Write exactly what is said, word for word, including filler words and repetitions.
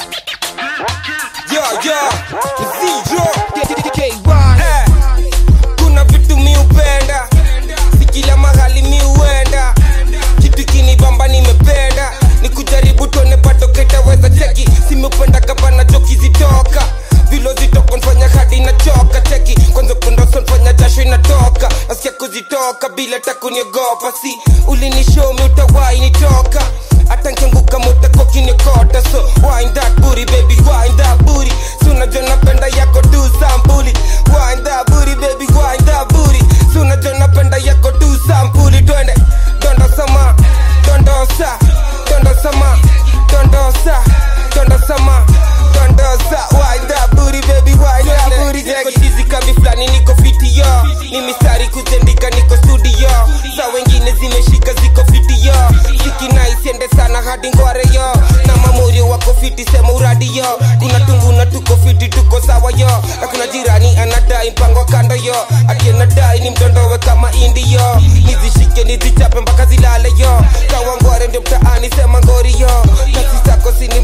Yeah, yeah, Zero K one. Eh, kuna vitu mi upenda, si kila mahali mi uenda. Kitu kinibamba nimependa, ni kujaribu tuone pato ketaweza cheki. Simi upenda kabana joki zitoka, vilo zitoko nfanya hadi na choka cheki. Kwanza kundoso nfanya jasho inatoka, nasikia kuzitoka bila takuniogopa. Si ulinishow mi utawai nitoka, hata nkianguka mutako kinikota. So wind that booty baby, wind that booty. Suna jona penda yako tu sampuli. Wind that booty baby, wind that booty. Suna jona penda yako tu sampuli. Twende, dondo sama, dondo sa, dondo sama, dondo sa, dondo sama, dondo sa. Wind that booty baby, wind that booty. Niko chizi kambi flani, niko fiti yo. Ni mistari kuzendika, niko studio. Sa wengine zimeshika ziko fiti yo. Siki na isiende sana hadi ngware yo. Na mamuri wako fiti sema uradi yo. Kuna tungu na tuko fiti tuko sawa yo. Na kuna jirani anadai mpango kando yo. Ati anadai ni mtondowe kama indi yo. Nizishike nizichape mpaka zilale yo. Kawa ngware ndio mtaani sema ngori yo. Kasi zako sina